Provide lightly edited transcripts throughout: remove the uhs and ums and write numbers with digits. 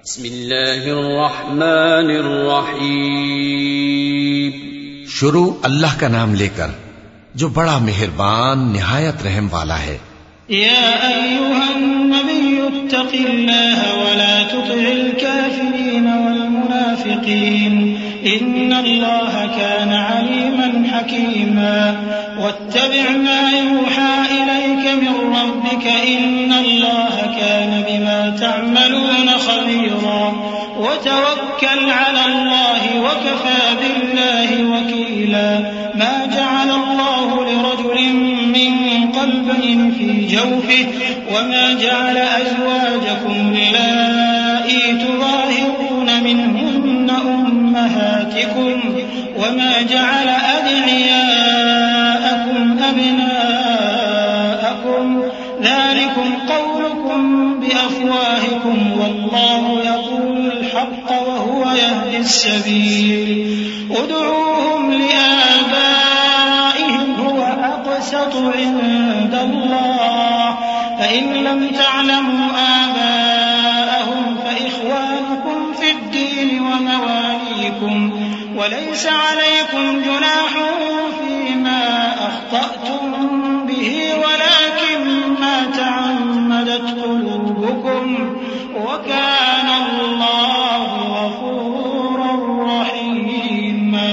بسم اللہ الرحمن الرحیم. شروع اللہ کا نام لے کر جو بڑا مہربان نہایت رحم والا ہے. یا ایھا النبی اتق اللہ ولا تطع الکافرین والمنافقین ان اللہ کان علیما حکیما واتبع ما یوحى الیک من ربک ان اللہ کان بما تعملون خبیرا وتوکل علی اللہ وکفى باللہ وکیلا ما جعل اللہ لرجل من قلبين في جوفه وما جعل أزواجكم اللائي تظاهرون منهن أمهاتكم وما جعل أدعياءكم أبناءكم ذلكم قولكم بأفواهكم والله يقول الحق وهو يهدي السبيل ادعوهم لآبائهم هو أقسط عند الله فإن لم تعلموا آباءهم فإخوانكم في الدين ومواليكم وليس عليكم جناح فيما أخطأتم به ولكن ما تعمدت قلوبكم وكان الله غفورا رحيما.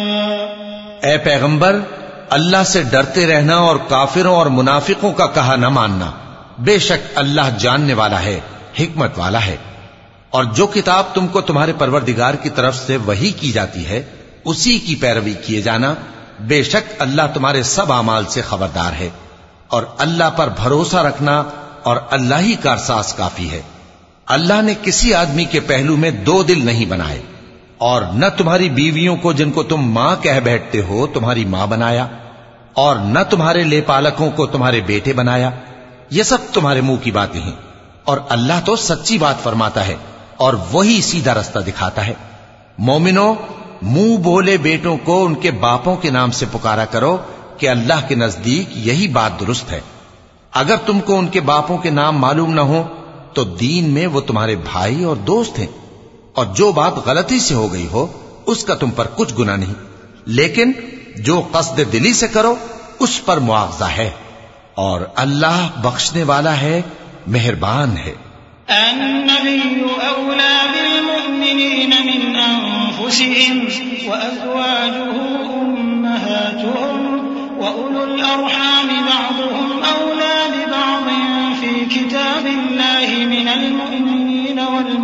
اے پیغمبر اللہ سے ڈرتے رہنا اور کافروں اور منافقوں کا کہا نہ ماننا. بے شک اللہ جاننے والا ہے، حکمت والا ہے. اور جو کتاب تم کو تمہارے پروردگار کی طرف سے وحی کی جاتی ہے اسی کی پیروی کیے جانا. بے شک اللہ تمہارے سب اعمال سے خبردار ہے. اور اللہ پر بھروسہ رکھنا اور اللہ ہی کارساز کافی ہے. اللہ نے کسی آدمی کے پہلو میں دو دل نہیں بنائے اور نہ تمہاری بیویوں کو جن کو تم ماں کہہ بیٹھتے ہو تمہاری ماں بنایا اور نہ تمہارے لے پالکوں کو تمہارے بیٹے بنایا. یہ سب تمہارے منہ کی باتیں ہیں اور اللہ تو سچی بات فرماتا ہے اور وہی سیدھا رستہ دکھاتا ہے. مومنو، منہ بولے بیٹوں کو ان کے باپوں کے نام سے پکارا کرو کہ اللہ کے نزدیک یہی بات درست ہے. اگر تم کو ان کے باپوں کے نام معلوم نہ ہو تو دین میں وہ تمہارے بھائی اور دوست ہیں، اور جو بات غلطی سے ہو گئی ہو اس کا تم پر کچھ گناہ نہیں، لیکن جو قصد دلی سے کرو اس پر مواخذہ ہے. اور اللہ بخشنے والا ہے، مہربان ہے. النبي أولى بالمؤمنين من أنفسهم وأزواجه أمهاتهم وأولو الأرحام بعضهم أولى ببعض في كتاب الله من المؤمنين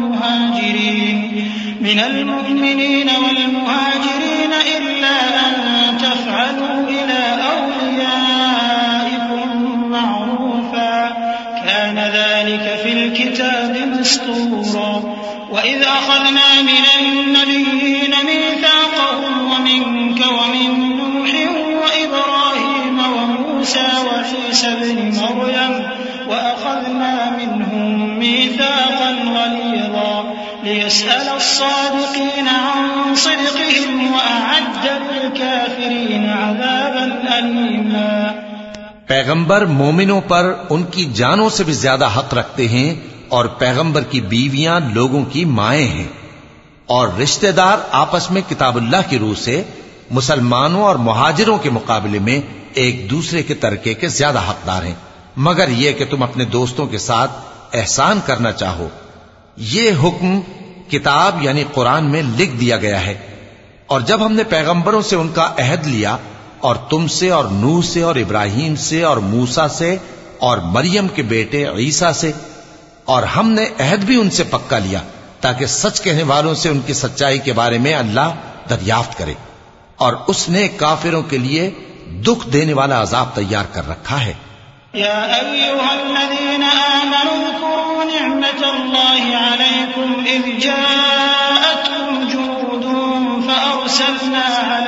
والمهاجرين إلا أن تفعلوا إلى أوليائكم معروفا كان ذلك في الكتاب مسطورا. وإذ أخذنا من النبيين ميثاقهم ومنك ومن نوح وإبراهيم وموسى وعيسى ابن مريم وأخذنا منهم ميثاقا غليظا ليسأل الصادقين عن صدقهم وأعد للكافرين عذابا أليما. پیغمبر مومنوں پر ان کی جانوں سے بھی زیادہ حق رکھتے ہیں اور پیغمبر کی بیویاں لوگوں کی مائیں ہیں، اور رشتہ دار آپس میں کتاب اللہ کی روح سے مسلمانوں اور مہاجروں کے مقابلے میں ایک دوسرے کے ترکے کے زیادہ حقدار ہیں، مگر یہ کہ تم اپنے دوستوں کے ساتھ احسان کرنا چاہو. یہ حکم کتاب یعنی قرآن میں لکھ دیا گیا ہے. اور جب ہم نے پیغمبروں سے ان کا عہد لیا اور تم سے اور نوح سے اور ابراہیم سے اور موسیٰ سے اور مریم کے بیٹے عیسیٰ سے، اور ہم نے عہد بھی ان سے پکا لیا تاکہ سچ کہنے والوں سے ان کی سچائی کے بارے میں اللہ دریافت کرے. اور اس نے کافروں کے لیے دکھ دینے والا عذاب تیار کر رکھا ہے. يا أيها الذين آمنوا اذكروا نعمة الله عليكم إذ جاءتكم جنود فأرسلنا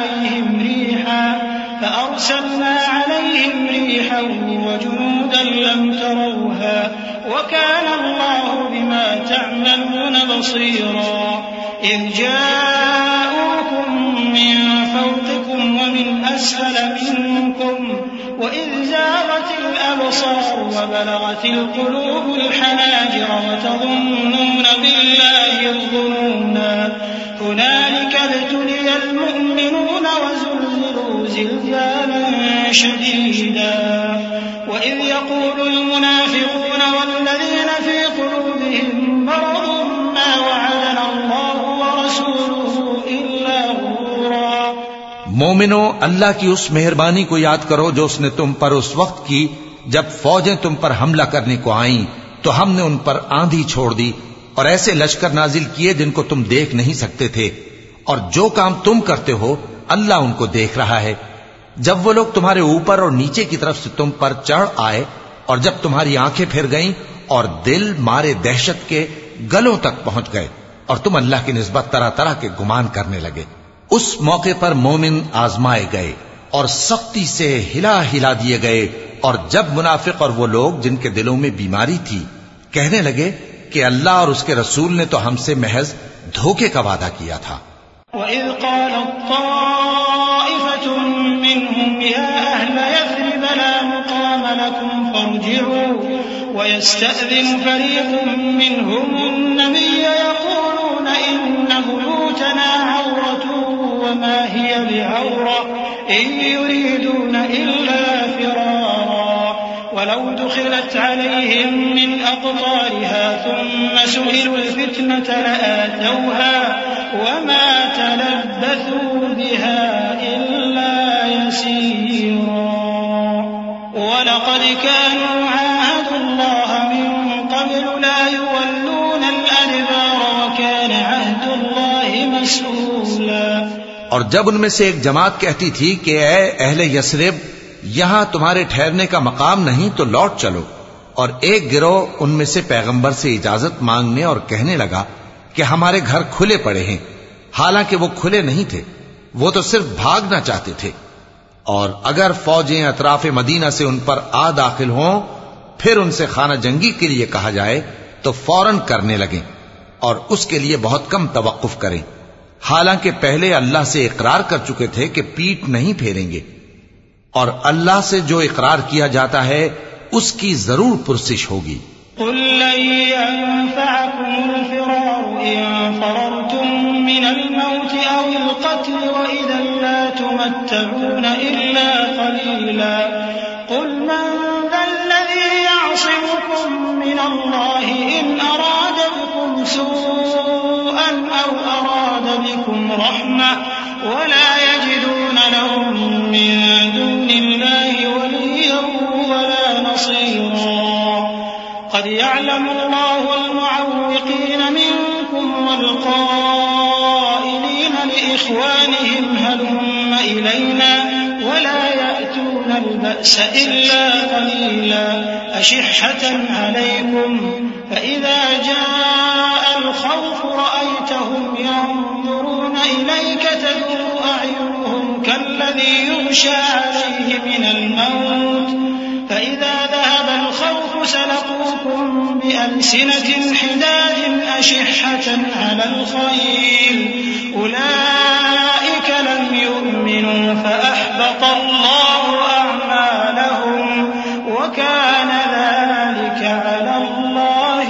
عليهم ريحا وجنودا لم تروها وكان الله بما تعملون بصيرا. إذ جاءوكم من فوقكم ومن أسفل منكم وإذ زاغت الأبصار وبلغت القلوب الحناجر وتظنون بالله زلزالا شديدا وإذ يقول المنافقون والذين في قلوبهم مرض ما وعدنا الله ورسوله إلا غرورا۔ مومنو، اللہ کی اس مہربانی کو یاد کرو جو اس نے تم پر اس وقت کی جب فوجیں تم پر حملہ کرنے کو آئیں تو ہم نے ان پر آندھی چھوڑ دی اور ایسے لشکر نازل کیے جن کو تم دیکھ نہیں سکتے تھے، اور جو کام تم کرتے ہو اللہ ان کو دیکھ رہا ہے۔ جب وہ لوگ تمہارے اوپر اور نیچے کی طرف سے تم پر چڑھ آئے اور جب تمہاری آنکھیں پھر گئیں اور دل مارے دہشت کے گلوں تک پہنچ گئے اور تم اللہ کی نسبت طرح طرح کے گمان کرنے لگے، اس موقع پر مومن آزمائے گئے اور سختی سے ہلا ہلا دیے گئے، اور جب منافق اور وہ لوگ جن کے دلوں میں بیماری تھی کہنے لگے کہ اللہ اور اس کے رسول نے تو ہم سے محض دھوکے کا وعدہ کیا تھا۔ وَإِذْ قَالَتْ طَائِفَةٌ مِّنْهُمْ يَا أَهْلَ يَثْرِبَ لَا مُقَامَ لَكُمْ فَارْجِعُوا وَيَسْتَأْذِنُ فَرِيقٌ مِّنْهُمُ النَّبِيَّ يَقُولُونَ إِنَّ بُيُوتَنَا عَوْرَةٌ وَمَا هِيَ بِعَوْرَةٍ إِن يُرِيدُونَ إِلَّا فِرَارًا وَلَوْ دُخِلَتْ عَلَيْهِم مِّنْ أَقْطَارِهَا ثُمَّ سُئِلُوا الْفِتْنَةَ لَآتَوْهَا وَمَا تَلَبَّثُوا بِهَا إِلَّا يَسِيرًا وَلَقَدْ كَانُوا عَاهَدُوا اللَّهَ مِن قَبْلُ لَا يُوَلُّونَ الْأَدْبَارَ وَكَانَ عَهْدُ اللَّهِ مَسْئُولًا۔ اور جب ان میں سے ایک جماعت کہتی تھی کہ اے اہل یثرب، یہاں تمہارے ٹھہرنے کا مقام نہیں تو لوٹ چلو، اور ایک گروہ ان میں سے پیغمبر سے اجازت مانگنے اور کہنے لگا کہ ہمارے گھر کھلے پڑے ہیں، حالانکہ وہ کھلے نہیں تھے، وہ تو صرف بھاگنا چاہتے تھے، اور اگر فوجیں اطراف مدینہ سے ان پر آ داخل ہوں پھر ان سے خانہ جنگی کے لیے کہا جائے تو فوراً کرنے لگیں اور اس کے لیے بہت کم توقف کریں، حالانکہ پہلے اللہ سے اقرار کر چکے تھے کہ پیٹ نہیں پھیریں گے، اور اللہ سے جو اقرار کیا جاتا ہے اس کی ضرور پرسش ہوگی۔ قل لن ينفعكم الفرار إن فررتم من الموت أو القتل وإذا لا تمتعون إلا قليلا قل من ذا الذي يعصمكم من الله إن أراد بكم سوءا أو أراد بكم رحمة ولا يجدون لهم من دون الله وليا ولا نصيرا قد يعلم الله المعوقين منكم والقائلين لإخوانهم هلم إلينا ولا يأتون البأس إلا قليلا أشحة عليكم فإذا جاء الخوف رأيتهم ينظرون إليك تدور أعينهم كالذي يغشى عليه من الموت فإذا ذهب الخوف سلقوكم بألسنة حداد أشحة على الخير أولئك لم يؤمنوا فأحبط الله أعمالهم وكان ذلك على الله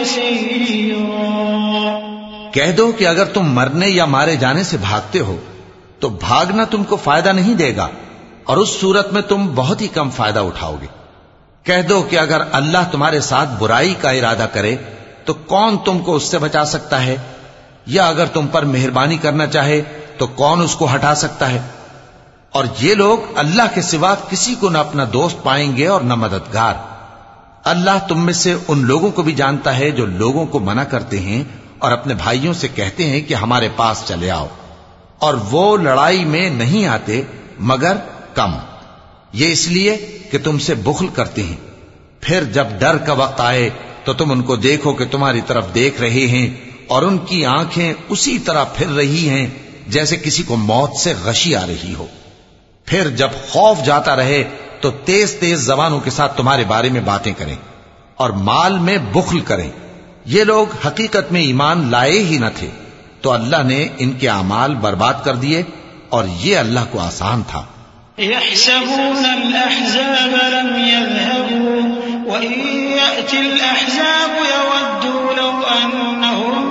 يسيرا۔ کہہ دو کہ اگر تم مرنے یا مارے جانے سے بھاگتے ہو تو بھاگنا تم کو فائدہ نہیں دے گا، اور اس صورت میں تم بہت ہی کم فائدہ اٹھاؤ گے۔ کہہ دو کہ اگر اللہ تمہارے ساتھ برائی کا ارادہ کرے تو کون تم کو اس سے بچا سکتا ہے، یا اگر تم پر مہربانی کرنا چاہے تو کون اس کو ہٹا سکتا ہے؟ اور یہ لوگ اللہ کے سوا کسی کو نہ اپنا دوست پائیں گے اور نہ مددگار۔ اللہ تم میں سے ان لوگوں کو بھی جانتا ہے جو لوگوں کو منع کرتے ہیں اور اپنے بھائیوں سے کہتے ہیں کہ ہمارے پاس چلے آؤ، اور وہ لڑائی میں نہیں آتے مگر کم، یہ اس لیے کہ تم سے بخل کرتے ہیں۔ پھر جب ڈر کا وقت آئے تو تم ان کو دیکھو کہ تمہاری طرف دیکھ رہے ہیں اور ان کی آنکھیں اسی طرح پھر رہی ہیں جیسے کسی کو موت سے غشی آ رہی ہو۔ پھر جب خوف جاتا رہے تو تیز تیز زبانوں کے ساتھ تمہارے بارے میں باتیں کریں اور مال میں بخل کریں۔ یہ لوگ حقیقت میں ایمان لائے ہی نہ تھے، تو اللہ نے ان کے اعمال برباد کر دیے، اور یہ اللہ کو آسان تھا۔ يحسبون الأحزاب لم يذهبوا وإن يأتي الأحزاب يودوا لو أنهم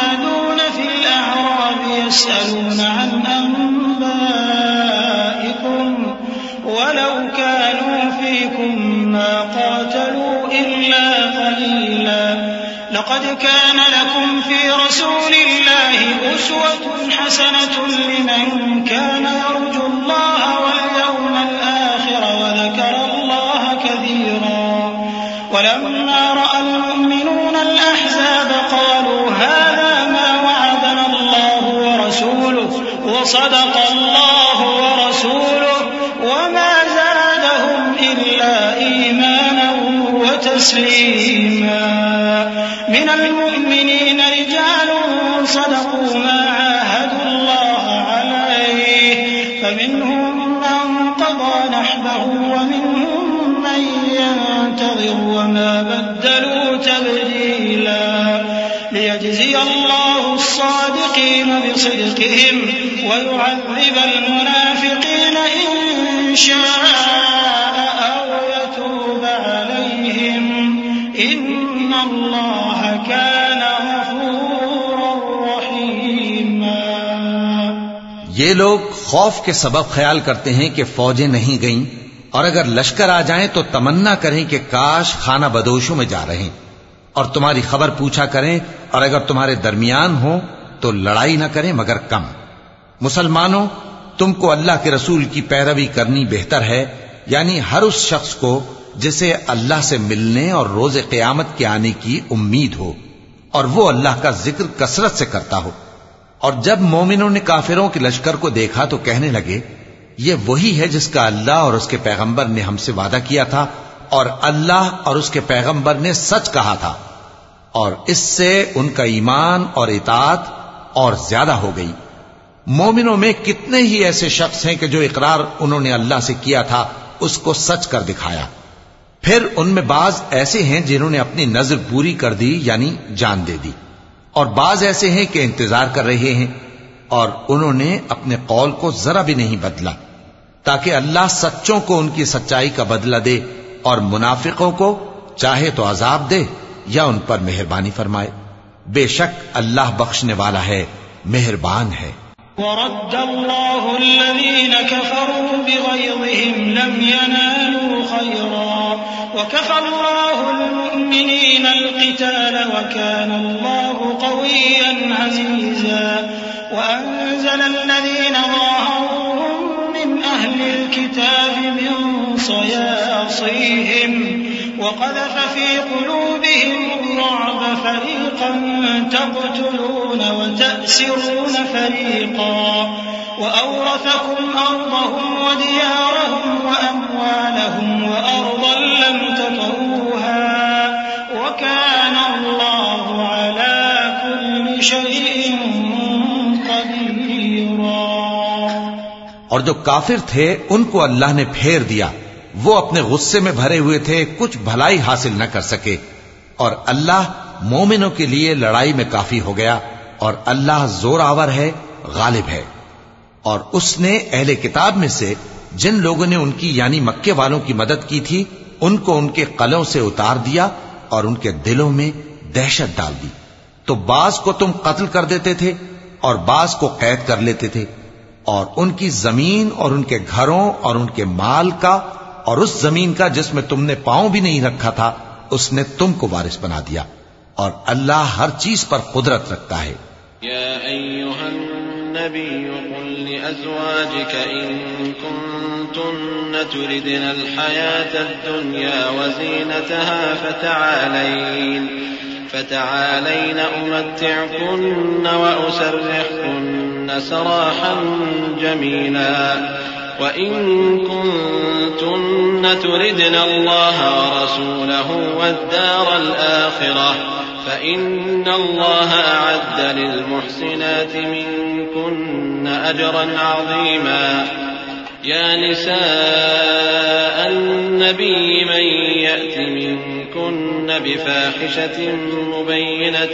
بادون في الأعراب يسألون عن أنبائكم لقد كان لكم في رسول الله أسوة حسنة لمن كان يرجو الله واليوم الآخر وذكر الله كثيرا ولما رأى المؤمنون الأحزاب قالوا هذا ما وعدنا الله ورسوله وصدق الله ورسوله وما زادهم إلا إيمانا وتسليما من المؤمنين رجال صدقوا ما عاهدوا الله عليه فمنهم من قضى نحبه ومنهم من ينتظر وما بدلوا تبديلا ليجزي الله الصادقين بصدقهم ويعذب المنافقين إن شاء أو يتوب عليهم إن الله كان غفورا رحيما. یہ لوگ خوف کے سبب خیال کرتے ہیں کہ فوجیں نہیں گئیں اور اگر لشکر آ جائیں تو تمنا کریں کہ کاش خانہ بدوشوں میں جا رہے اور تمہاری خبر پوچھا کریں اور اگر تمہارے درمیان ہوں تو لڑائی نہ کریں مگر کم. مسلمانوں تم کو اللہ کے رسول کی پیروی کرنی بہتر ہے یعنی ہر اس شخص کو جسے اللہ سے ملنے اور روز قیامت کے آنے کی امید ہو اور وہ اللہ کا ذکر کثرت سے کرتا ہو. اور جب مومنوں نے کافروں کے لشکر کو دیکھا تو کہنے لگے یہ وہی ہے جس کا اللہ اور اس کے پیغمبر نے ہم سے وعدہ کیا تھا اور اللہ اور اس کے پیغمبر نے سچ کہا تھا اور اس سے ان کا ایمان اور اطاعت اور زیادہ ہو گئی. مومنوں میں کتنے ہی ایسے شخص ہیں کہ جو اقرار انہوں نے اللہ سے کیا تھا اس کو سچ کر دکھایا. پھر ان میں بعض ایسے ہیں جنہوں نے اپنی نظر پوری کر دی یعنی جان دے دی اور بعض ایسے ہیں کہ انتظار کر رہے ہیں اور انہوں نے اپنے قول کو ذرا بھی نہیں بدلا تاکہ اللہ سچوں کو ان کی سچائی کا بدلہ دے اور منافقوں کو چاہے تو عذاب دے یا ان پر مہربانی فرمائے. بے شک اللہ بخشنے والا ہے مہربان ہے. ورد الله الذين كفروا بغيظهم لم ينالوا خيرا وكفى الله المؤمنين القتال وكان الله قويا عزيزا وأنزل الذين ظاهروهم من أهل الكتاب من صياصيهم وقذف في قلوبهم الرعب فريقا تقتلون وتأسرون فريقا وأورثكم أرضهم وديارهم وأموالهم وأرضا لم تطئوها وكان الله على كل شيء قديرا. اور جو کافر تھے ان کو اللہ نے پھیر دیا وہ اپنے غصے میں بھرے ہوئے تھے کچھ بھلائی حاصل نہ کر سکے اور اللہ مومنوں کے لیے لڑائی میں کافی ہو گیا اور اللہ زور آور ہے غالب ہے. اور اس نے اہل کتاب میں سے جن لوگوں نے ان کی یعنی مکے والوں کی مدد کی تھی ان کو ان کے قلعوں سے اتار دیا اور ان کے دلوں میں دہشت ڈال دی. تو بعض کو تم قتل کر دیتے تھے اور بعض کو قید کر لیتے تھے اور ان کی زمین اور ان کے گھروں اور ان کے مال کا اور اس زمین کا جس میں تم نے پاؤں بھی نہیں رکھا تھا اس نے تم کو وارث بنا دیا اور اللہ ہر چیز پر قدرت رکھتا ہے. یا ایھا النبی قل لأزواجک ان کنتن تردن الحیاة الدنیا وزینتها فتعالین امتعکن واسرحکن سراحا جمیلا وإن كنتن تردن الله ورسوله والدار الآخرة فإن الله أعد للمحسنات منكن أجرا عظيما. يا نساء النبي من يأت منكن بفاحشة مبينة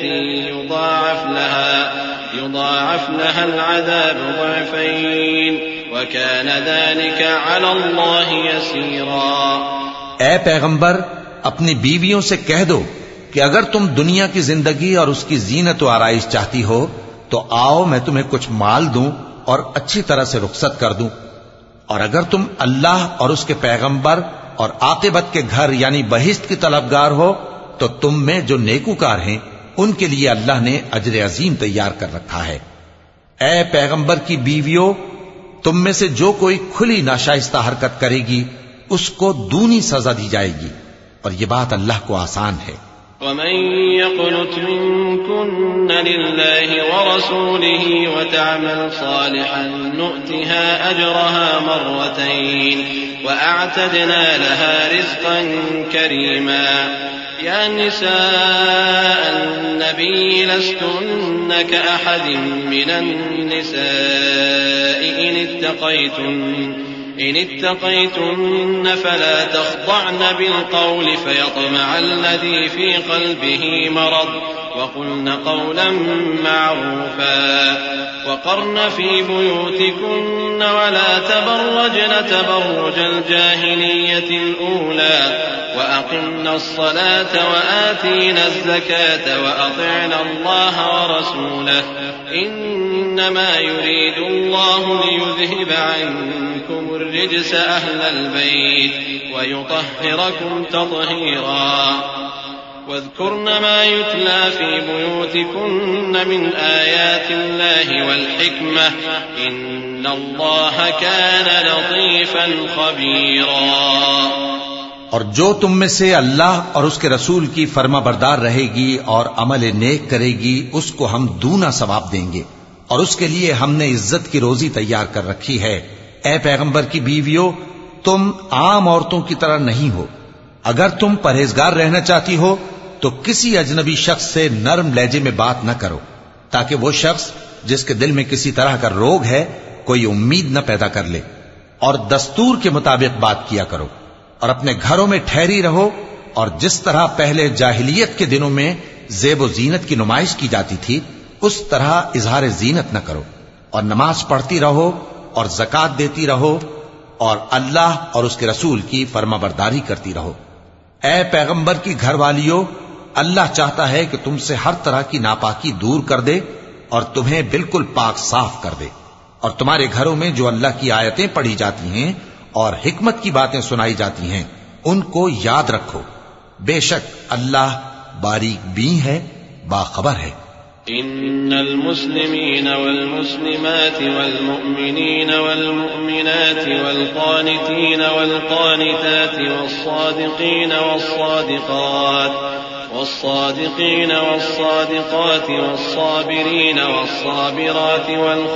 يضاعف لها العذاب ضعفين وَكَانَ ذَلِكَ عَلَى اللَّهِ يَسِيرًا. اے پیغمبر اپنی بیویوں سے کہہ دو کہ اگر تم دنیا کی زندگی اور اس کی زینت و آرائش چاہتی ہو تو آؤ میں تمہیں کچھ مال دوں اور اچھی طرح سے رخصت کر دوں اور اگر تم اللہ اور اس کے پیغمبر اور عاقبت کے گھر یعنی بہشت کی طلبگار ہو تو تم میں جو نیکوکار ہیں ان کے لیے اللہ نے اجر عظیم تیار کر رکھا ہے۔ اے پیغمبر کی بیویوں، تم میں سے جو کوئی کھلی ناشائستہ حرکت کرے گی اس کو دونی سزا دی جائے گی، اور یہ بات اللہ کو آسان ہے۔ ومن يقنت منكن لله ورسوله وتعمل صالحا نؤتها أجرها مرتين وأعتدنا لها رزقا كريما يا نساء النبي لستن كأحد من النساء إن اتقيتن فلا تخضعن بالقول فيطمع الذي في قلبه مرض وقلن قولا معروفا وقرن في بيوتكن ولا تبرجن تبرج الجاهلية الأولى وأقمن الصلاة وآتينا الزكاة وأطعنا الله ورسوله إنما يريد الله ليذهب عنكم الرجس أهل البيت ويطهركم تطهيرا واذكرن ما يتلى في بيوتكن من آيات الله والحكمة إن الله كان لطيفا خبيرا۔ اور جو تم میں سے اللہ اور اس کے رسول کی فرما بردار رہے گی اور عمل نیک کرے گی اس کو ہم دونا ثواب دیں گے، اور اس کے لیے ہم نے عزت کی روزی تیار کر رکھی ہے۔ اے پیغمبر کی بیویوں، تم عام عورتوں کی طرح نہیں ہو۔ اگر تم پرہیزگار رہنا چاہتی ہو تو کسی اجنبی شخص سے نرم لہجے میں بات نہ کرو، تاکہ وہ شخص جس کے دل میں کسی طرح کا روگ ہے کوئی امید نہ پیدا کر لے، اور دستور کے مطابق بات کیا کرو، اور اپنے گھروں میں ٹھہری رہو، اور جس طرح پہلے جاہلیت کے دنوں میں زیب و زینت کی نمائش کی جاتی تھی اس طرح اظہار زینت نہ کرو، اور نماز پڑھتی رہو اور زکوٰۃ دیتی رہو، اور اللہ اور اس کے رسول کی فرما برداری کرتی رہو۔ اے پیغمبر کی گھر والیوں، اللہ چاہتا ہے کہ تم سے ہر طرح کی ناپاکی دور کر دے اور تمہیں بالکل پاک صاف کر دے، اور تمہارے گھروں میں جو اللہ کی آیتیں پڑھی جاتی ہیں اور حکمت کی باتیں سنائی جاتی ہیں ان کو یاد رکھو، بے شک اللہ باریک بین ہے، باخبر ہے۔ إن المسلمين والمسلمات والمؤمنين والمؤمنات والقانتين والقانتات والصادقين والصادقات والصابرين والصابرات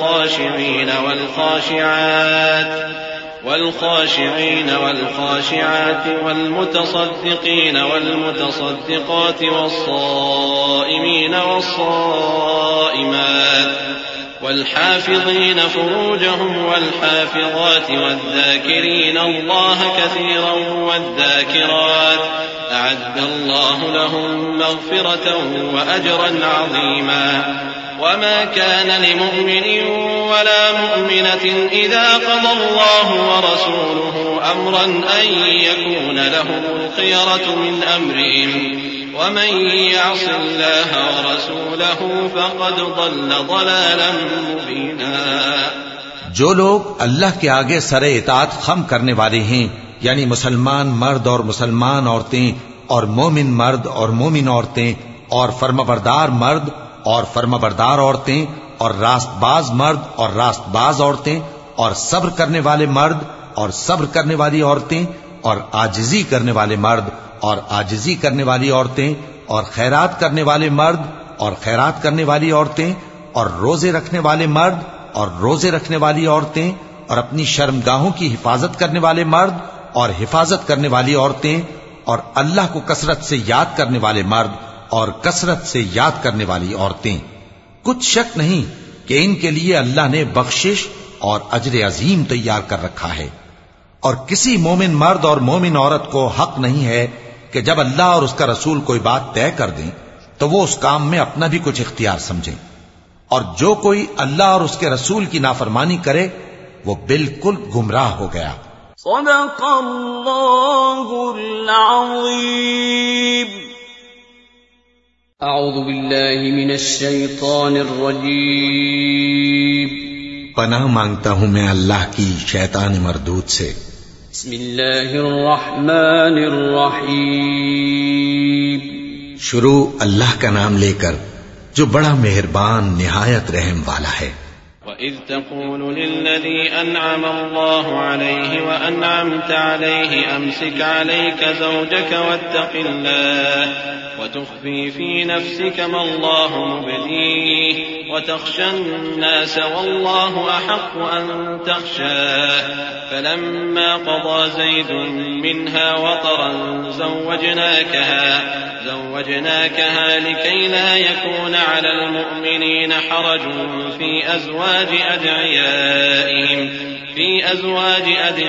والخاشعين والخاشعات والمتصدقين والمتصدقات والصائمين والصائمات والحافظين فروجهم والحافظات والذاكرين الله كثيرا والذاكرات أعد الله لهم مغفرة وأجرا عظيما وما كان لمؤمن ولا مؤمنة إذا قضى الله ورسوله أمرا أن يكون لهم الخيرة من أمرهم ومن يعص الله ورسوله فقد ضل ضلالا مبينا۔ جو لوگ اللہ کے آگے سر اطاعت خم کرنے والے ہیں، یعنی مسلمان مرد اور مسلمان عورتیں اور مومن مرد اور مومن عورتیں اور فرمانبردار مرد اور فرمانبردار عورتیں اور راست باز مرد اور راست باز عورتیں اور صبر کرنے والے مرد اور صبر کرنے والی عورتیں اور عاجزی کرنے والے مرد اور عاجزی کرنے والی عورتیں اور خیرات کرنے والے مرد اور خیرات کرنے والی عورتیں اور روزے رکھنے والے مرد اور روزے رکھنے والی عورتیں اور اپنی شرمگاہوں کی حفاظت کرنے والے مرد اور حفاظت کرنے والی عورتیں اور اللہ کو کثرت سے یاد کرنے والے مرد اور کثرت سے یاد کرنے والی عورتیں۔ کچھ شک نہیں کہ ان کے لیے اللہ نے بخشش اور اجر عظیم تیار کر رکھا ہے، اور کسی مومن مرد اور مومن عورت کو حق نہیں ہے کہ جب اللہ اور اس کا رسول کوئی بات طے کر دیں تو وہ اس کام میں اپنا بھی کچھ اختیار سمجھیں، اور جو کوئی اللہ اور اس کے رسول کی نافرمانی کرے وہ بالکل گمراہ ہو گیا۔ صدق اللہ العظیم۔ اعوذ باللہ من الشیطان الرجیم۔ پناہ مانگتا ہوں میں اللہ کی شیطان مردود سے۔ بسم اللہ الرحمن الرحیم۔ شروع اللہ کا نام لے کر جو بڑا مہربان نہایت رحم والا ہے۔ وَإِذْ تَقُولُ لِلَّذِي أَنْعَمَ اللَّهُ عَلَيْهِ وَأَنْعَمْتَ عَلَيْهِ أَمْسِكْ عَلَيْكَ زَوْجَكَ وَاتَّقِ اللَّهَ وَتُخْفِي فِي نَفْسِكَ مَا اللَّهُ مُبْدِيهِ وَتَخْشَى النَّاسَ وَاللَّهُ أَحَقُّ أَن تَخْشَاهُ فَلَمَّا قَضَى زَيْدٌ مِّنْهَا وَطَرًا زَوَّجْنَاكَهَا لِكَيْ لَا يَكُونَ عَلَى الْمُؤْمِنِينَ حَرَجٌ في أزواج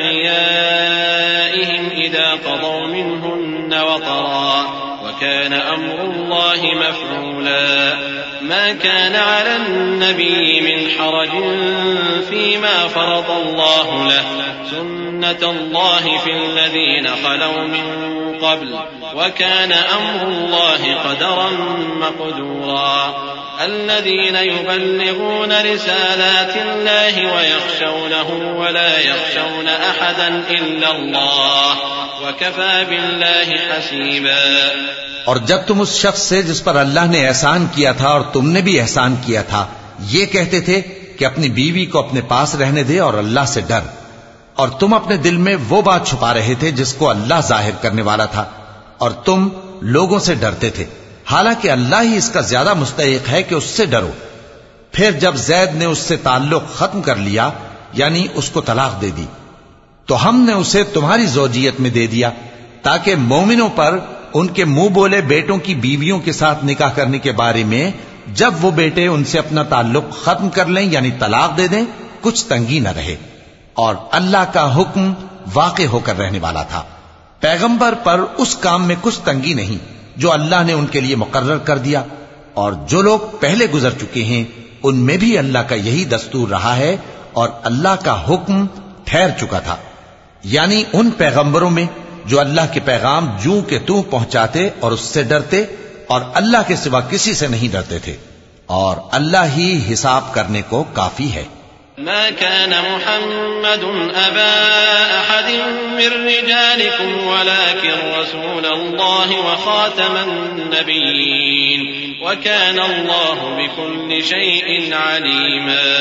أدعيائهم إذا قضوا منهن وطرا وكان أمر الله مفعولا ما كان على النبي من حرج فيما فرض الله له سنة الله في الذين خلوا من قبل وكان أمر الله قدرا مقدورا الذين يبلغون رسالات الله ويخشونه ولا يخشون أحدا إلا الله وكفى بالله حسيبا۔ اور جب تم اس شخص سے جس پر اللہ نے احسان کیا تھا اور تم نے بھی احسان کیا تھا یہ کہتے تھے کہ اپنی بیوی کو اپنے پاس رہنے دے اور اللہ سے ڈر، اور تم اپنے دل میں وہ بات چھپا رہے تھے جس کو اللہ ظاہر کرنے والا تھا، اور تم لوگوں سے ڈرتے تھے، حالانکہ اللہ ہی اس کا زیادہ مستحق ہے کہ اس سے ڈرو۔ پھر جب زید نے اس سے تعلق ختم کر لیا یعنی اس کو طلاق دے دی تو ہم نے اسے تمہاری زوجیت میں دے دیا تاکہ مومنوں پر ان کے منہ بولے بیٹوں کی بیویوں کے ساتھ نکاح کرنے کے بارے میں جب وہ بیٹے ان سے اپنا تعلق ختم کر لیں یعنی طلاق دے دیں کچھ تنگی نہ رہے، اور اللہ کا حکم واقع ہو کر رہنے والا تھا۔ پیغمبر پر اس کام میں کچھ تنگی نہیں جو اللہ نے ان کے لیے مقرر کر دیا، اور جو لوگ پہلے گزر چکے ہیں ان میں بھی اللہ کا یہی دستور رہا ہے، اور اللہ کا حکم ٹھہر چکا تھا، یعنی ان پیغمبروں میں جو اللہ کے پیغام جوں کہ توں پہنچاتے اور اس سے ڈرتے اور اللہ کے سوا کسی سے نہیں ڈرتے تھے، اور اللہ ہی حساب کرنے کو کافی ہے۔ ما كان محمد أبا أحد من رجالكم ولكن رسول الله وخاتم النبيين وكان الله بكل شيء عليما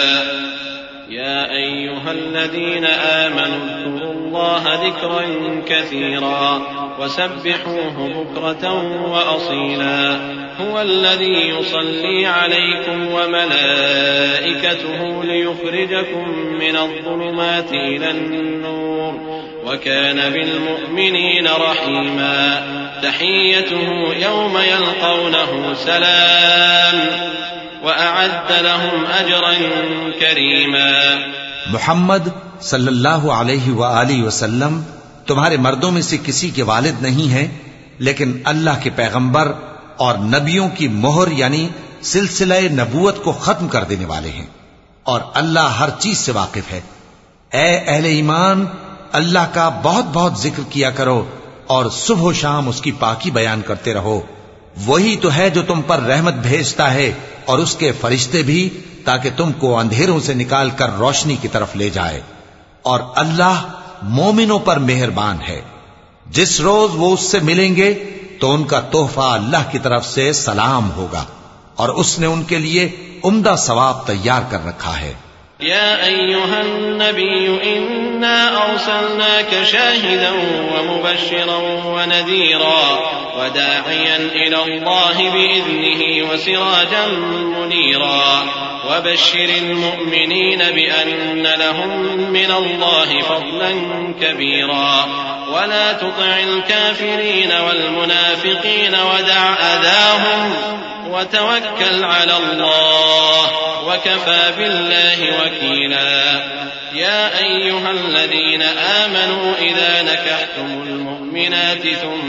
يا أيها الذين آمنوا اذكروا الله ذكرا كثيرا وسبحوه بكرة وأصيلا هو الذي يصلي عليكم وملائكته ليخرجكم من الظلمات إلى النور وكان بالمؤمنين رحيما تحيته يوم يلقونه سلام وأعد لهم أجرا كريما۔ محمد صلی اللہ علیہ وآلہ وسلم تمہارے مردوں میں سے کسی کے والد نہیں ہیں، لیکن اللہ کے پیغمبر اور نبیوں کی مہر یعنی سلسلہ نبوت کو ختم کر دینے والے ہیں، اور اللہ ہر چیز سے واقف ہے۔ اے اہل ایمان، اللہ کا بہت بہت ذکر کیا کرو اور صبح و شام اس کی پاکی بیان کرتے رہو، وہی تو ہے جو تم پر رحمت بھیجتا ہے اور اس کے فرشتے بھی، تاکہ تم کو اندھیروں سے نکال کر روشنی کی طرف لے جائے، اور اللہ مومنوں پر مہربان ہے۔ جس روز وہ اس سے ملیں گے تو ان کا تحفہ اللہ کی طرف سے سلام ہوگا، اور اس نے ان کے لیے عمدہ ثواب تیار کر رکھا ہے۔ يا أيها النبي إنا أرسلناك شاهدا ومبشرا ونذيرا وداعيا إلى الله بإذنه وسراجا منيرا وبشر المؤمنين بأن لهم من الله فضلا كبيرا ولا تطع الكافرين والمنافقين ودع أذاهم وتوكل على الله وكفى بالله وكيلا يا أيها الذين آمنوا إذا نكحتم المؤمنات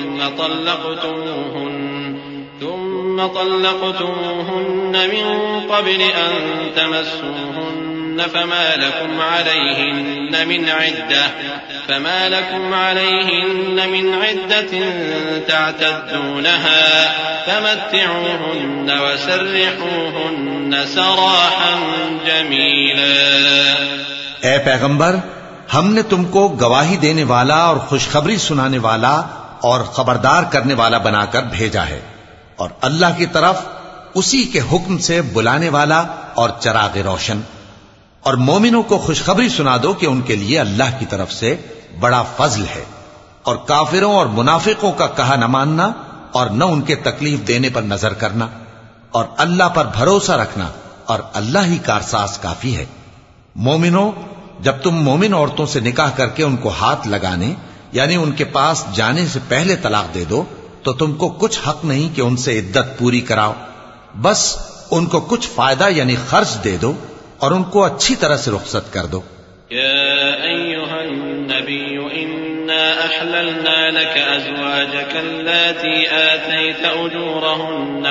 ثم طلقتموهن من قبل أن تمسوهن فما لكم عليهن من عدة تعتدونها فمتعوهن وسرحوهن سراحا جميلا۔ اے پیغمبر، ہم نے تم کو گواہی دینے والا اور خوشخبری سنانے والا اور خبردار کرنے والا بنا کر بھیجا ہے۔ اور اللہ کی طرف اسی کے حکم سے بلانے والا اور چراغ روشن. اور مومنوں کو خوشخبری سنا دو کہ ان کے لیے اللہ کی طرف سے بڑا فضل ہے. اور کافروں اور منافقوں کا کہا نہ ماننا اور نہ ان کے تکلیف دینے پر نظر کرنا اور اللہ پر بھروسہ رکھنا اور اللہ ہی کارساز کافی ہے. مومنوں، جب تم مومن عورتوں سے نکاح کر کے ان کو ہاتھ لگانے یعنی ان کے پاس جانے سے پہلے طلاق دے دو تو تم کو کچھ حق نہیں کہ ان سے عدت پوری کراؤ. بس ان کو کچھ فائدہ یعنی خرچ دے دو اور ان کو اچھی طرح سے رخصت کر دو. يا أيها النبي إنا أحللنا لك أزواجك اللاتي آتيت أجورهن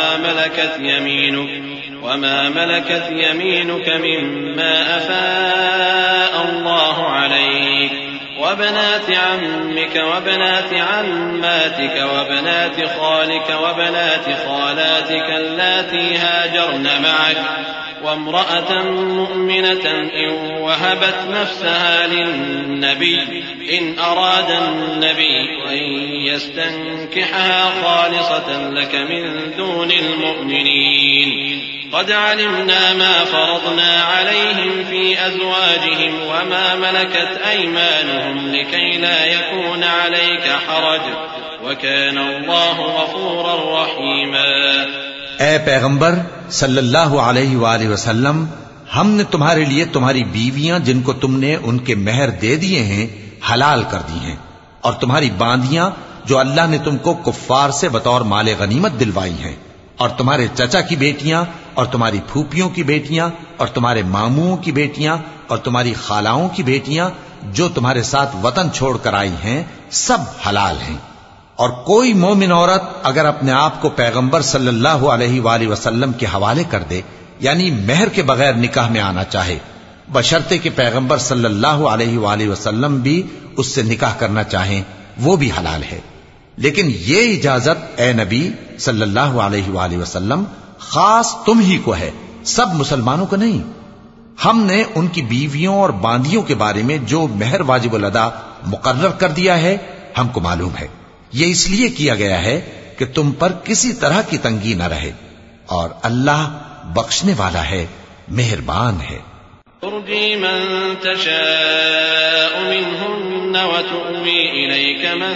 وما ملكت يمينك مما أفاء الله عليك وبنات عمك وبنات عماتك وبنات خالك وبنات خالاتك اللاتي هاجرن معك وامرأة مؤمنة إن وهبت نفسها للنبي إن أراد النبي أن يستنكحها خالصة لك من دون المؤمنين قد علمنا ما فرضنا عليهم في أزواجهم وما ملكت أيمانهم لكي لا يكون عليك حرج وكان الله غفورا رحيما. اے پیغمبر صلی اللہ علیہ وآلہ وسلم، ہم نے تمہارے لیے تمہاری بیویاں جن کو تم نے ان کے مہر دے دیے ہیں حلال کر دی ہیں، اور تمہاری باندیاں جو اللہ نے تم کو کفار سے بطور مال غنیمت دلوائی ہیں، اور تمہارے چچا کی بیٹیاں اور تمہاری پھوپھیوں کی بیٹیاں اور تمہارے ماموں کی بیٹیاں اور تمہاری خالاؤں کی بیٹیاں جو تمہارے ساتھ وطن چھوڑ کر آئی ہیں، سب حلال ہیں. اور کوئی مومن عورت اگر اپنے آپ کو پیغمبر صلی اللہ علیہ وآلہ وسلم کے حوالے کر دے یعنی مہر کے بغیر نکاح میں آنا چاہے، بشرطے کہ پیغمبر صلی اللہ علیہ وآلہ وسلم بھی اس سے نکاح کرنا چاہیں، وہ بھی حلال ہے. لیکن یہ اجازت اے نبی صلی اللہ علیہ وآلہ وسلم خاص تم ہی کو ہے، سب مسلمانوں کو نہیں. ہم نے ان کی بیویوں اور باندیوں کے بارے میں جو مہر واجب الادا مقرر کر دیا ہے ہم کو معلوم ہے. یہ اس لیے کیا گیا ہے کہ تم پر کسی طرح کی تنگی نہ رہے، اور اللہ بخشنے والا ہے، مہربان ہے. ترجي من تشاء منهن وتؤوي إليك من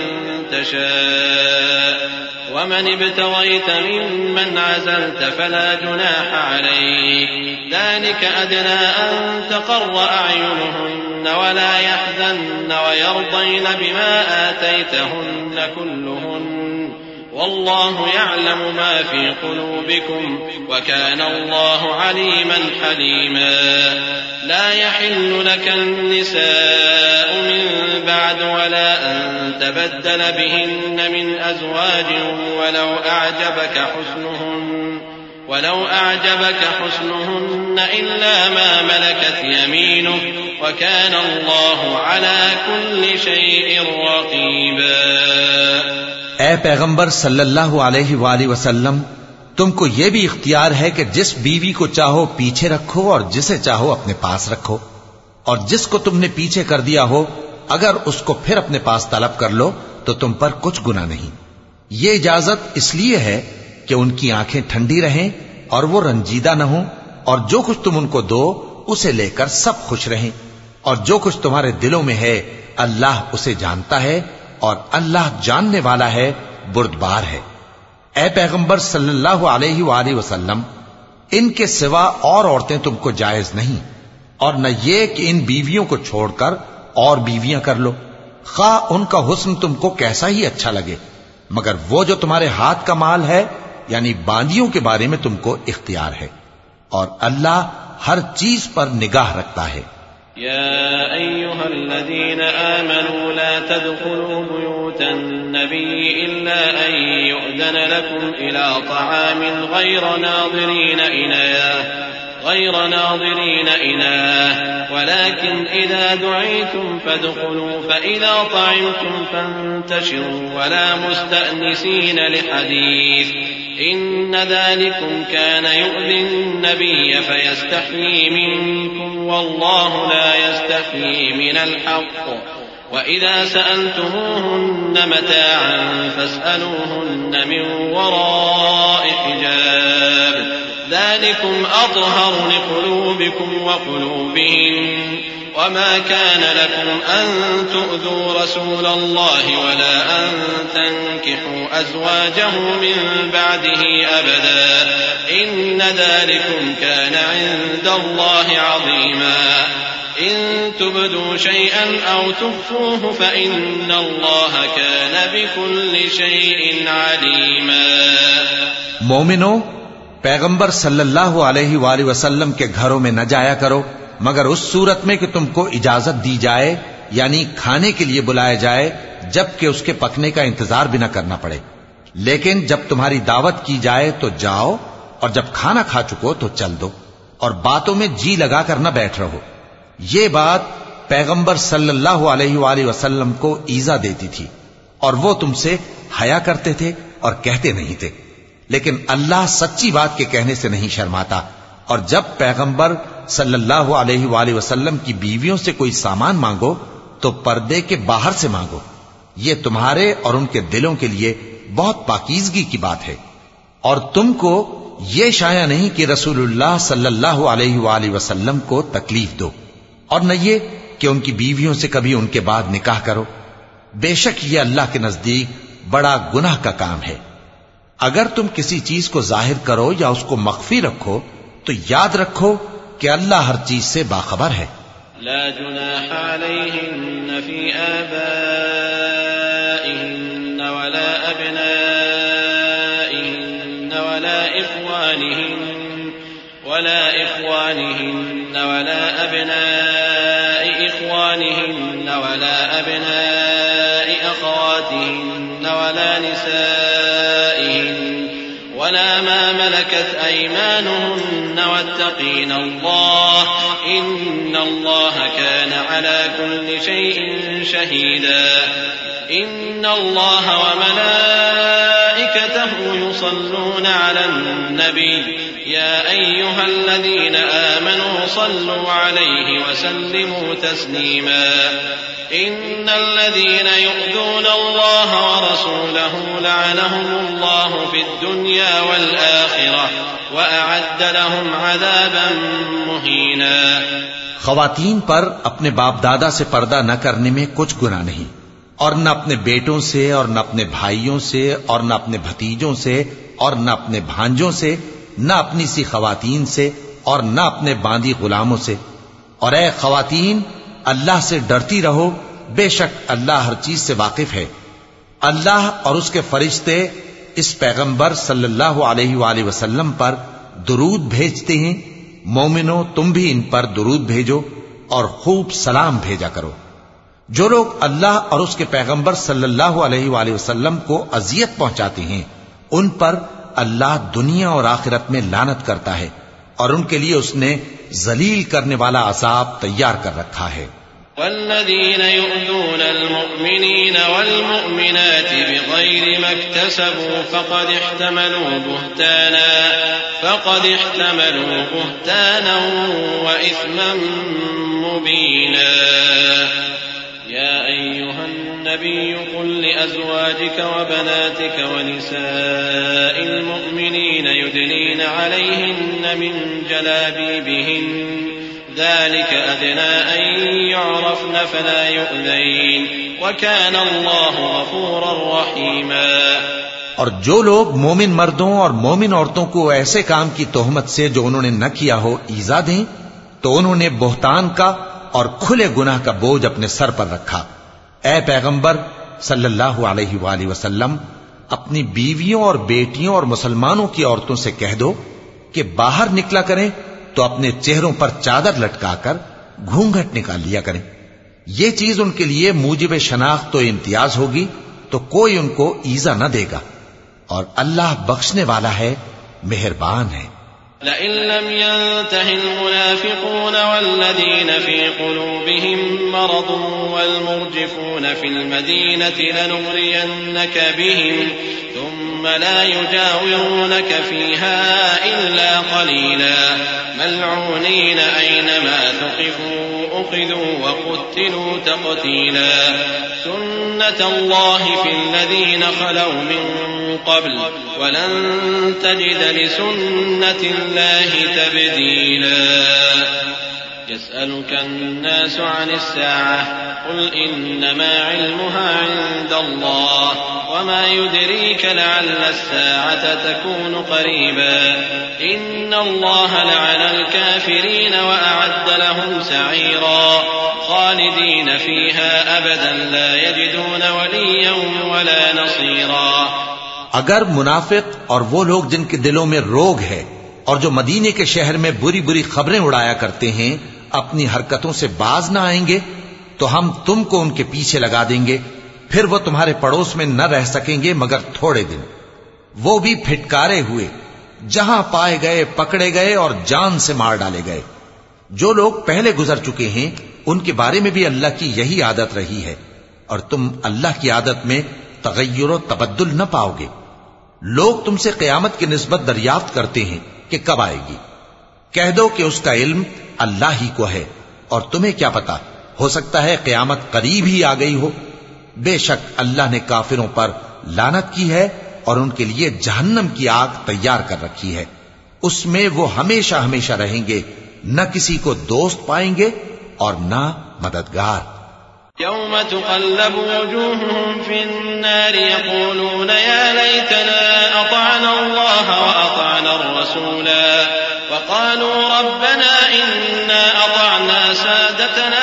تشاء ومن ابتغيت ممن عزلت فلا جناح عليك ذلك أدنى أن تقر أعينهن ولا يحزن ويرضين بما آتيتهن كلهن والله يعلم ما في قلوبكم وكان الله عليما حليما. لا يحل لك النساء من بعد ولا أن تبدل بهن من أزواج ولو أعجبك حسنهن إلا ما ملكت يمينك وكان الله على كل شيء رقيبا. اے پیغمبر صلی اللہ علیہ وآلہ وسلم، تم کو یہ بھی اختیار ہے کہ جس بیوی کو چاہو پیچھے رکھو اور جسے چاہو اپنے پاس رکھو، اور جس کو تم نے پیچھے کر دیا ہو اگر اس کو پھر اپنے پاس طلب کر لو تو تم پر کچھ گناہ نہیں. یہ اجازت اس لیے ہے کہ ان کی آنکھیں ٹھنڈی رہیں اور وہ رنجیدہ نہ ہوں، اور جو کچھ تم ان کو دو اسے لے کر سب خوش رہیں، اور جو کچھ تمہارے دلوں میں ہے اللہ اسے جانتا ہے، اور اللہ جاننے والا ہے، بردبار ہے. اے پیغمبر صلی اللہ علیہ وآلہ وسلم، ان کے سوا اور عورتیں تم کو جائز نہیں، اور نہ یہ کہ ان بیویوں کو چھوڑ کر اور بیویاں کر لو، خواہ ان کا حسن تم کو کیسا ہی اچھا لگے، مگر وہ جو تمہارے ہاتھ کا مال ہے یعنی باندیوں کے بارے میں تم کو اختیار ہے، اور اللہ ہر چیز پر نگاہ رکھتا ہے. يا أيها الذين آمنوا لا تدخلوا بيوت النبي إلا أن يؤذن لكم إلى طعام غير ناظرين إناه ولكن إذا دعيتم فادخلوا فإذا طعمتم فانتشروا ولا مستأنسين لحديث إن ذلكم كان يؤذي النبي فيستحيي منكم والله لا يستحيي من الحق وإذا سألتموهن متاعا فاسألوهن من وراء حجاب ذلكم أطهر لقلوبكم وقلوبهن وما كان لكم أن تؤذوا رسول الله ولا أن تنكحوا أزواجه من بعده أبدا إن ذلكم كان عند الله عظيما إن تبدوا شيئا أو تخفوه فإن الله كان بكل شيء عليما. مومنو، پیغمبر صلی اللہ علیہ وآلہ وسلم کے گھروں میں نہ جایا کرو مگر اس صورت میں کہ تم کو اجازت دی جائے، یعنی کھانے کے لیے بلایا جائے جبکہ اس کے پکنے کا انتظار بھی نہ کرنا پڑے. لیکن جب تمہاری دعوت کی جائے تو جاؤ، اور جب کھانا کھا چکو تو چل دو، اور باتوں میں جی لگا کر نہ بیٹھ رہو. یہ بات پیغمبر صلی اللہ علیہ وآلہ وسلم کو ایذا دیتی تھی، اور وہ تم سے حیا کرتے تھے اور کہتے نہیں تھے. لیکن اللہ سچی بات کے کہنے سے نہیں شرماتا، اور جب پیغمبر صلی اللہ علیہ وآلہ وسلم کی بیویوں سے کوئی سامان مانگو تو پردے کے باہر سے مانگو. یہ تمہارے اور ان کے دلوں کے لیے بہت پاکیزگی کی بات ہے. اور تم کو یہ شایع نہیں کہ رسول اللہ صلی اللہ علیہ وآلہ وسلم کو تکلیف دو، اور نہ یہ کہ ان کی بیویوں سے کبھی ان کے بعد نکاح کرو. بے شک یہ اللہ کے نزدیک بڑا گناہ کا کام ہے. اگر تم کسی چیز کو ظاہر کرو یا اس کو مخفی رکھو تو یاد رکھو کہ اللہ ہر چیز سے باخبر ہے. لا جناح عليهن في آبائهن ولا أبنائهن ولا إخوانهن ولا أبناء إخوانهن ولا أبناء أخواتهن ولا نسائهن ولا ما ملكت أيمانهن واتقين الله إن الله كان على كل شيء شهيدا. إن الله وملائكته يصلون على النبي يا أيها الذين آمنوا صلوا عليه وسلموا تسليما. إن الذين يؤذون الله ورسوله لعنهم الله في الدنيا والآخرة وأعد لهم عذابا مهينا. خواتین پر اپنے باپ دادا سے پردہ نہ کرنے میں کچھ گناہ نہیں، اور نہ اپنے بیٹوں سے اور نہ اپنے بھائیوں سے اور نہ اپنے بھتیجوں سے اور نہ اپنے بھانجوں سے، نہ اپنی سی خواتین سے اور نہ اپنے باندی غلاموں سے. اور اے خواتین، اللہ سے ڈرتی رہو، بے شک اللہ ہر چیز سے واقف ہے. اللہ اور اس کے فرشتے اس پیغمبر صلی اللہ علیہ وآلہ وسلم پر درود بھیجتے ہیں. مومنو، تم بھی ان پر درود بھیجو اور خوب سلام بھیجا کرو. جو لوگ اللہ اور اس کے پیغمبر صلی اللہ علیہ وآلہ وسلم کو اذیت پہنچاتے ہیں ان پر اللہ دنیا اور آخرت میں لعنت کرتا ہے، اور ان کے لیے اس نے ذلیل کرنے والا عذاب تیار کر رکھا ہے. والذين يؤذون المؤمنين والمؤمنات بغير ما اكتسبوا فقد احتملوا بهتانا وإثما مبينا. يا أيها النبي قل لأزواجك وبناتك ونساء المؤمنين يدنين عليهن من جلابيبهن ذلك أدنى أن يعرفن فلا يؤذين وكان الله غفورا رحيما. اور جو لوگ مومن مردوں اور مومن عورتوں کو ایسے کام کی تہمت سے جو انہوں نے نہ کیا ہو ایذا دیں تو انہوں نے بہتان کا اور کھلے گناہ کا بوجھ اپنے سر پر رکھا. اے پیغمبر صلی اللہ علیہ وآلہ وسلم، اپنی بیویوں اور بیٹیوں اور مسلمانوں کی عورتوں سے کہہ دو کہ باہر نکلا کریں تو اپنے چہروں پر چادر لٹکا کر گھونگھٹ نکال لیا کریں. یہ چیز ان کے لیے موجب شناخت و امتیاز ہوگی تو کوئی ان کو ایذا نہ دے گا، اور اللہ بخشنے والا ہے، مہربان ہے. لئن لم ينته المنافقون والذين في قلوبهم مرض والمرجفون في المدينة لنغرينك بهم ثم لا يجاورونك فيها إلا قليلا ملعونين أينما ثقفوا أخذوا وقتلوا تقتيلا سنة الله في الذين خلوا من قبل ولن تجد لسنة الله تبديلا يسألك الناس عن الساعة قل إنما علمها عند الله وما يدريك لعل الساعة تكون قريبا إن الله لعن الكافرين وأعد لهم سعيرا خالدين فيها أبدا لا يجدون وليا ولا نصيرا. اگر منافق اور وہ لوگ جن کے دلوں میں روگ ہے اور جو مدینے کے شہر میں بری بری خبریں اڑایا کرتے ہیں اپنی حرکتوں سے باز نہ آئیں گے تو ہم تم کو ان کے پیچھے لگا دیں گے، پھر وہ تمہارے پڑوس میں نہ رہ سکیں گے مگر تھوڑے دن، وہ بھی پھٹکارے ہوئے، جہاں پائے گئے پکڑے گئے اور جان سے مار ڈالے گئے. جو لوگ پہلے گزر چکے ہیں ان کے بارے میں بھی اللہ کی یہی عادت رہی ہے، اور تم اللہ کی عادت میں تغیر و تبدل نہ پاؤ گے. لوگ تم سے قیامت کی نسبت دریافت کرتے ہیں کہ کب آئے گی. کہہ دو کہ اس کا علم اللہ ہی کو ہے، اور تمہیں کیا پتا، ہو سکتا ہے قیامت قریب ہی آ گئی ہو. بے شک اللہ نے کافروں پر لعنت کی ہے اور ان کے لیے جہنم کی آگ تیار کر رکھی ہے، اس میں وہ ہمیشہ ہمیشہ رہیں گے، نہ کسی کو دوست پائیں گے اور نہ مددگار. يوم تقلب وجوههم في النار يقولون يا ليتنا أطعنا الله وأطعنا الرسولا وقالوا ربنا إنا أطعنا سادتنا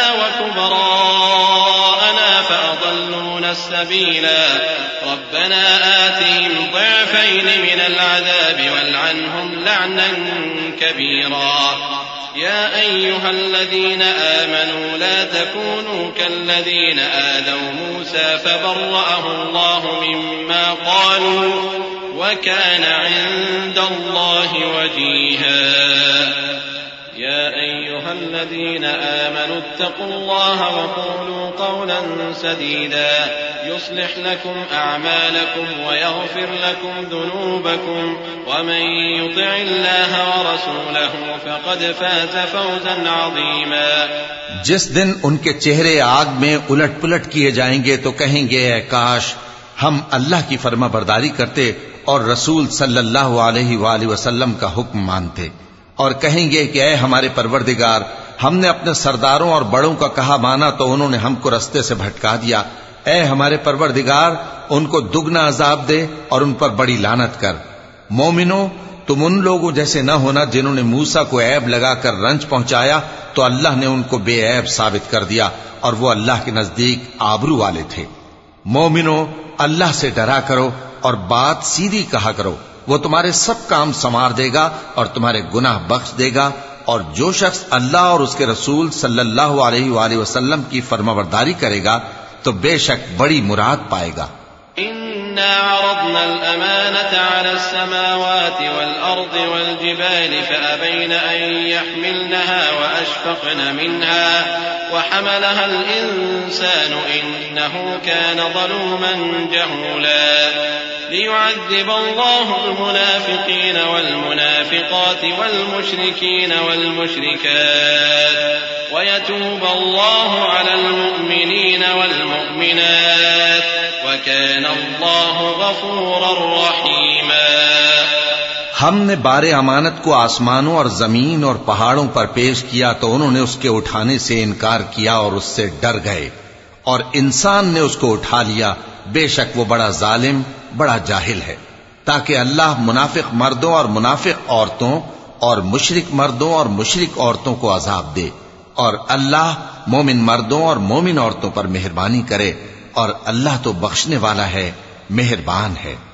وكبراءنا فأضلونا السبيلا ربنا آتهم ضعفين من العذاب والعنهم لعنا كبيرا. يا أيها الذين آمنوا لا تكونوا كالذين آذوا موسى فبرأه الله مما قالوا وكان عند الله وجيها. يا أيها الذين آمنوا اتقوا الله وقولوا قولا سديدا يصلح لكم أعمالكم ويغفر لكم ذنوبكم ومن يطع الله ورسوله فقد فاز فوزا عظيما. جس دن ان کے چہرے آگ میں الٹ پلٹ کیے جائیں گے تو کہیں گے اے کاش ہم اللہ کی فرما برداری کرتے اور رسول صلی اللہ علیہ وآلہ وسلم کا حکم مانتے، اور کہیں گے کہ اے ہمارے پروردگار ہم نے اپنے سرداروں اور بڑوں کا کہا مانا تو انہوں نے ہم کو رستے سے بھٹکا دیا. اے ہمارے پروردگار ان کو دگنا عذاب دے اور ان پر بڑی لعنت کر. مومنو تم ان لوگوں جیسے نہ ہونا جنہوں نے موسیٰ کو عیب لگا کر رنج پہنچایا تو اللہ نے ان کو بے عیب ثابت کر دیا اور وہ اللہ کے نزدیک آبرو والے تھے. مومنو اللہ سے ڈرا کرو اور بات سیدھی کہا کرو، وہ تمہارے سب کام سنوار دے گا اور تمہارے گناہ بخش دے گا. اور جو شخص اللہ اور اس کے رسول صلی اللہ علیہ وآلہ وسلم کی فرمانبرداری کرے گا تو بے شک بڑی مراد پائے گا. إنا عرضنا الأمانة على السماوات والأرض والجبال فأبين أن يحملنها وأشفقن منها وحملها الإنسان إنه كان ظلوما جهولا. ليعذب الله المنافقين والمنافقات والمشركين والمشركات ويتوب الله على المؤمنين والمؤمنات وكان الله غفورا رحيما. ہم نے بار امانت کو آسمانوں اور زمین اور پہاڑوں پر پیش کیا تو انہوں نے اس کے اٹھانے سے انکار کیا اور اس سے ڈر گئے، اور انسان نے اس کو اٹھا لیا. بے شک وہ بڑا ظالم بڑا جاہل ہے. تاکہ اللہ منافق مردوں اور منافق عورتوں اور مشرک مردوں اور مشرک عورتوں کو عذاب دے، اور اللہ مومن مردوں اور مومن عورتوں پر مہربانی کرے، اور اللہ تو بخشنے والا ہے، مہربان ہے.